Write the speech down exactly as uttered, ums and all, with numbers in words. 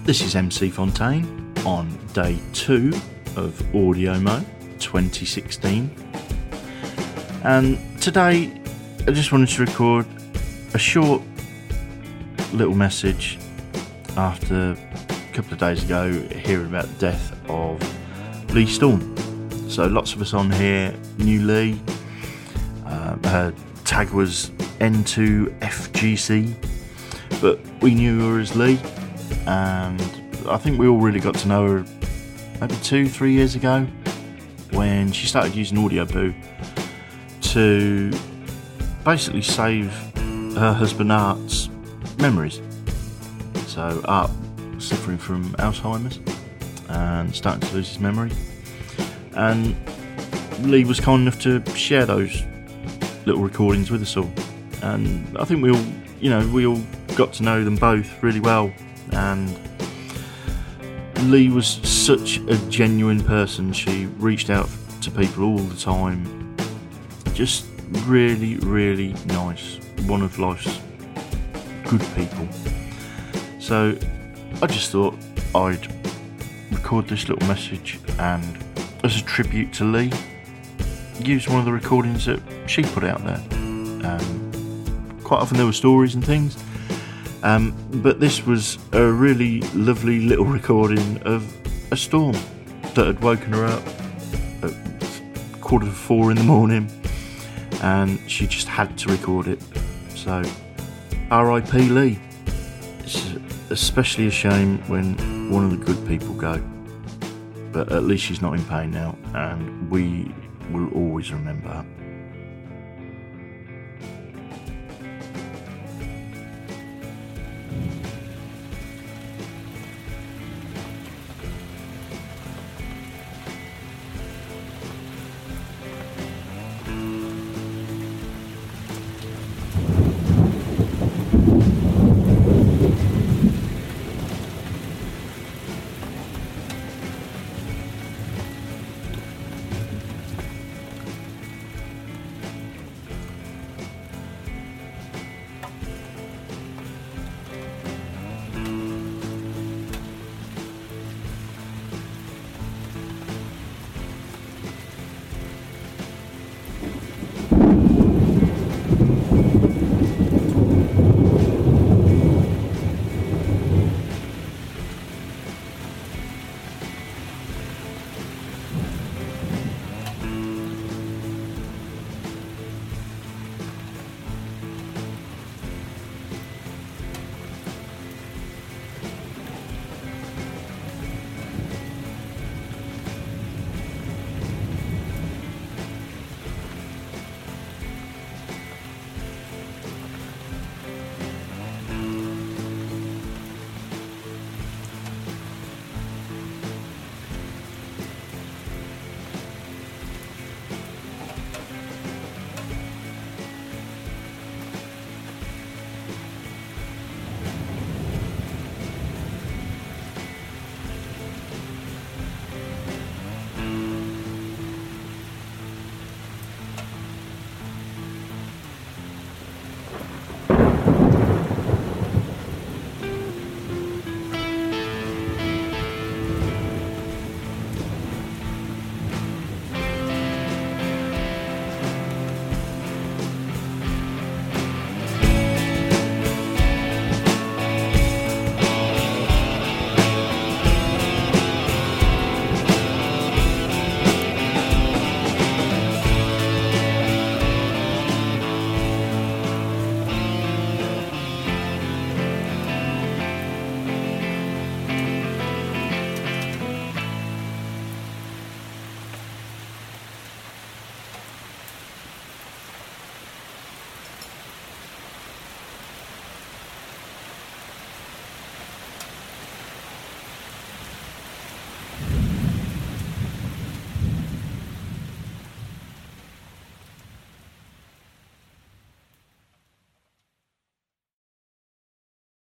This is M C Fontaine on day two of Audio Mo twenty sixteen, and today I just wanted to record a short little message after a couple of days ago hearing about the death of Lee Storm. So lots of us on here knew Lee. Uh, her tag was N two F G C, but we knew her as Lee, and I think we all really got to know her maybe two, three years ago when she started using Audioboo to basically save her husband Art's memories. So Art was suffering from Alzheimer's and starting to lose his memory, and Lee was kind enough to share those little recordings with us all, and I think we all, you know, we all got to know them both really well. And Lee was such a genuine person. She reached out to people all the time, just really, really nice, one of life's good people. So I just thought I'd record this little message and, as a tribute to Lee, use one of the recordings that she put out there. Um, quite often there were stories and things, um, but this was a really lovely little recording of a storm that had woken her up at quarter to four in the morning, and she just had to record it. So R I P Lee. It's especially a shame when one of the good people go, but at least she's not in pain now, and we will always remember her.